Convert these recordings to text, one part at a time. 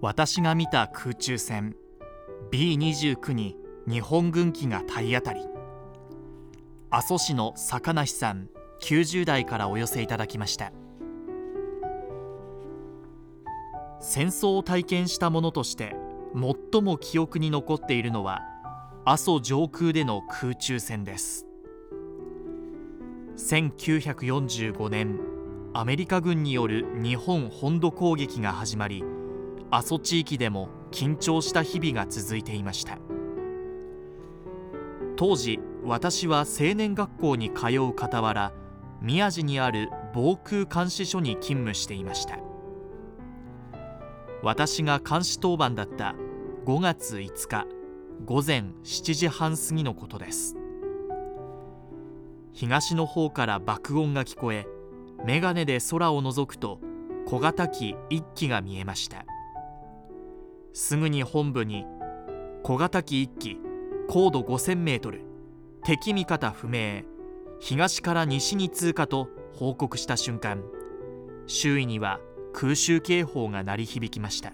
私が見た空中戦 B29 に日本軍機が体当たり。阿蘇市の坂梨さん90代からお寄せいただきました。戦争を体験したものとして最も記憶に残っているのは阿蘇上空での空中戦です。1945年、アメリカ軍による日本本土攻撃が始まり、阿蘇地域でも緊張した日々が続いていました。当時、私は青年学校に通う傍ら、宮地にある防空監視所に勤務していました。私が監視当番だった5月5日午前7時半過ぎのことです。東の方から爆音が聞こえ、眼鏡で空を覗くと小型機1機が見えました。すぐに本部に小型機1機、高度5000メートル、敵味方不明、東から西に通過と報告した瞬間、周囲には空襲警報が鳴り響きました。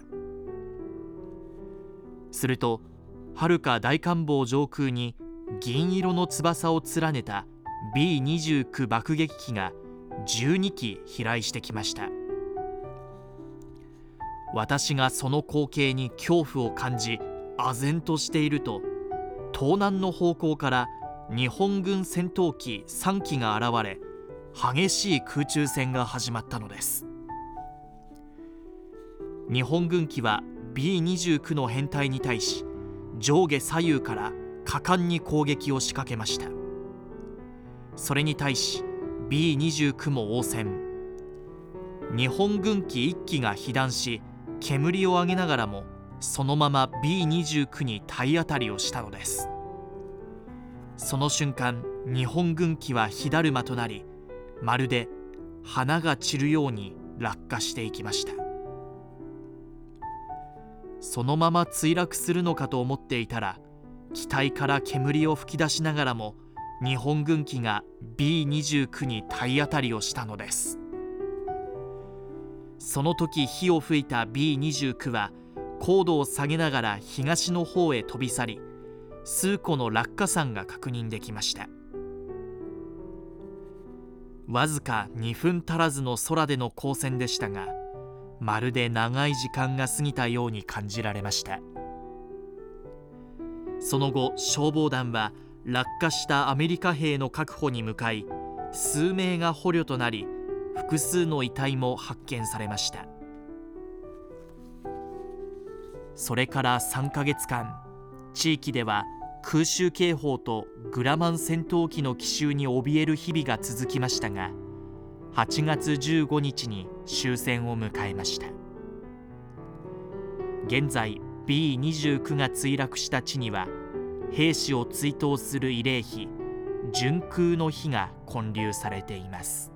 すると遥か大観峰上空に銀色の翼を連ねた B29 爆撃機が12機飛来してきました。私がその光景に恐怖を感じ唖然としていると、東南の方向から日本軍戦闘機3機が現れ、激しい空中戦が始まったのです。日本軍機は B29 の編隊に対し、上下左右から果敢に攻撃を仕掛けました。それに対し B29 も応戦。日本軍機1機が被弾し、煙を上げながらもそのまま B29 に体当たりをしたのです。その瞬間、日本軍機は火だるまとなり、まるで花が散るように落下していきました。そのまま墜落するのかと思っていたら、機体から煙を吹き出しながらも日本軍機が B29 に体当たりをしたのです。その時火を吹いた B29 は高度を下げながら東の方へ飛び去り、数個の落下傘が確認できました。わずか2分足らずの空での交戦でしたが、まるで長い時間が過ぎたように感じられました。その後、消防団は落下したアメリカ兵の確保に向かい、数名が捕虜となり、複数の遺体も発見されました。それから3ヶ月間、地域では空襲警報とグラマン戦闘機の奇襲に怯える日々が続きましたが、8月15日に終戦を迎えました。現在 B29 が墜落した地には、兵士を追悼する慰霊碑、純空の碑が建立されています。